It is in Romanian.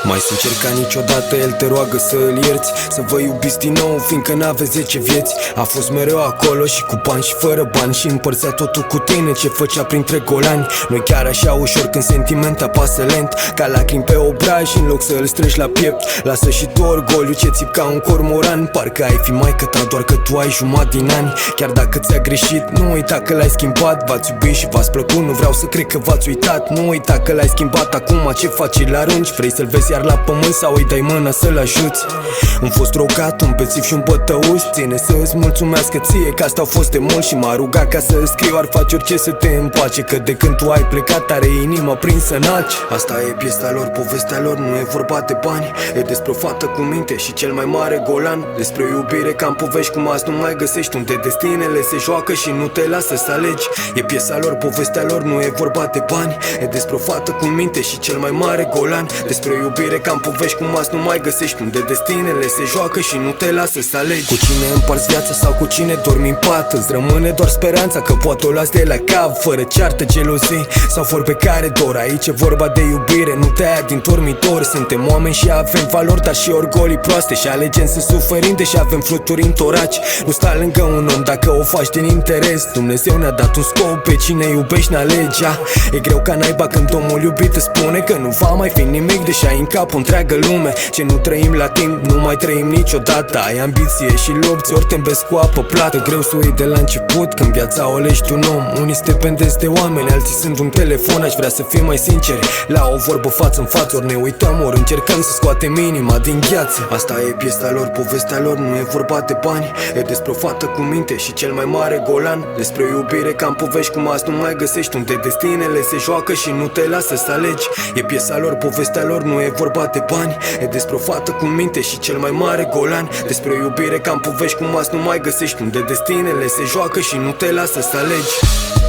Mai sincer ca niciodată, el te roagă să îl ierți, să vă iubiți din nou, fiindcă n-aveți 10 vieți. A fost mereu acolo și cu bani și fără bani, și împărțea totul cu tine ce făcea printre golani. Nu-i chiar așa ușor când sentiment apasă lent, ca lacrimi pe obraj în loc să îl strângi la piept. Lasă și tu orgoliu ce țip ca un cormoran, parcă ai fi maică ta, doar că tu ai jumătate din ani. Chiar dacă ți-a greșit, nu uita că l-ai schimbat. V-ați iubit și v-ați plăcut, nu vreau să cred că v-ați uitat. Nu uita că l-ai schimbat, acum ce faci, îl arunci? Vrei să-l vezi iar la pământ sau îi dai mâna să-l ajuți? Am fost drogat, un bețiv și un bătăuș, ține să îți mulțumească ție că asta au fost de mult. Și m-a rugat ca să îți scriu, ar face orice să te împace, că de când tu ai plecat are inima prinsă în alci. Asta e piesa lor, povestea lor, nu e vorba de bani. E despre o fată cu minte și cel mai mare golan. Despre o iubire ca în povești cum azi nu mai găsești, unde destinele se joacă și nu te lasă să alegi. E piesa lor, povestea lor, nu e vorba de bani. E despre o fată cu minte și cel mai mare golan. Despre o iubire ca în povești cum azi nu mai găsești, unde destinele se joacă și nu te lasă să alegi. Cu cine împarți viața sau cu cine dormi în pat, îți rămâne doar speranța că poate o las de la cap, fără ceartă, gelozii sau vorbe care dor. Aici e vorba de iubire, nu te-aia din dormitor. Suntem oameni și avem valori, dar și orgolii proaste, și alegem să suferim deși avem fluturi în toraci. Nu sta lângă un om dacă o faci din interes. Dumnezeu ne-a dat un scop, pe cine iubești n-alegea. E greu ca naiba când omul iubit îți spune că nu va mai fi nimic, deși ai în cap o întreagă lume. Ce nu trăim la timp, nu mai trăim niciodată. Ai ambiție și lupți, ori te îmbesc cu apă plată. Greu să uiți de la început când viața o alegi un om. Unii sunt dependenți de oameni, alții sunt un telefon. Aș vrea să fim mai sinceri, la o vorbă față în față. Ori ne uităm, ori încercăm să scoatem inima din gheață. Asta e piesa lor, povestea lor, nu e vorba de bani. E despre o fată cu minte și cel mai mare golan. Despre o iubire ca în povești cum azi nu mai găsești, unde destinele se joacă și nu te lasă să alegi. E piesa lor, povestea lor, nu e vorba de bani. E despre o fată cu minte și cel mai mare golan. Despre o iubire ca în povești cum azi nu mai găsești, unde destinele se joacă și nu te lasă să alegi.